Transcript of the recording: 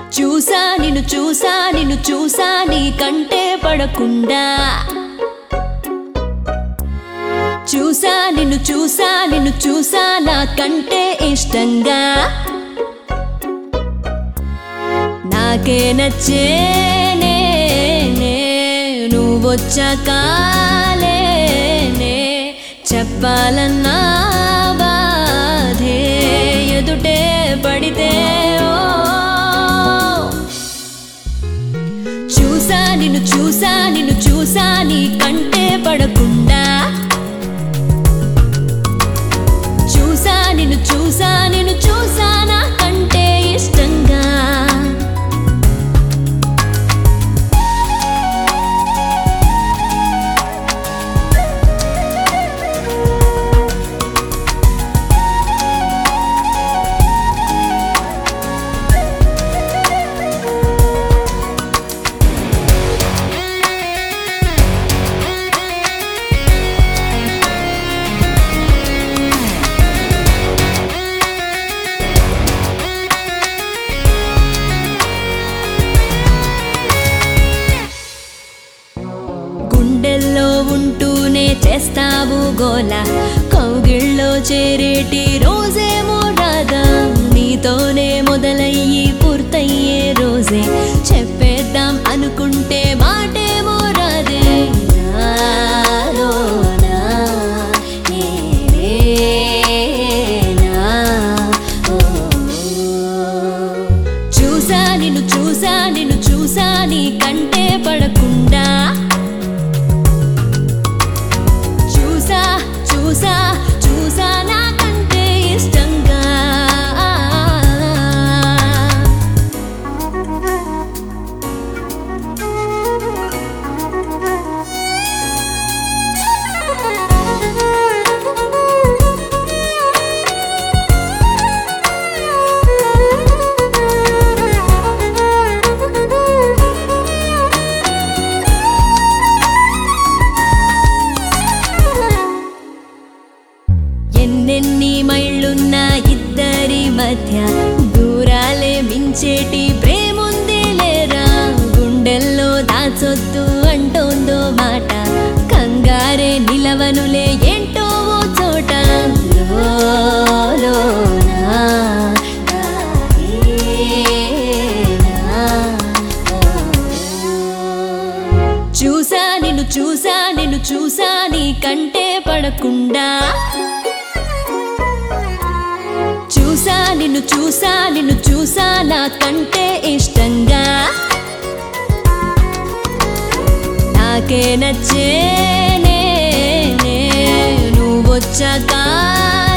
చూసా నిన్ను చూసా నీ కంటే పడకుండా చూసా నిన్ను చూసా నా కంటే ఇష్టంగా నాకే నచ్చేనే నువ్వొచ్చాకాలే చెప్పాలన్నా బాధే ఎదుటే పడితే చూసా నిన్ను చూసా నీ కంటే పడకుండా చూసా నిన్ను చూసా నా కంటే ఇష్టంగా గుండెల్లో ఉంటూనే చేస్తావు గోల కౌగిళ్ళలో చేరేటి రోజేమో రాదా నీతోనే మొదలయ్యి పూర్తయ్యే రోజే చెప్పేద్దాం అనుకుంటే మాటేమో రాదే నాలోనా నేనేనా చూసా నిన్ను చూసా నీ కంటే పడకుండా చూసా నా కంటే ఇష్టంగా ఎన్నెన్ని మైళ్ళున్నా ఇద్దరి మధ్య దూరాలే మించేటి ప్రేముంది లేరా గుండెల్లో దాచొద్దు అంటోందో మాట కంగారే నిలవనులే ఏంటో ఓ చోట లోలోనా చూసా నిన్ను చూసా నీ కంటే పడకుండా చూసా నిన్ను చూసా నా కంటే ఇష్టంగా నాకే నచ్చేనే నువ్వొచ్చాక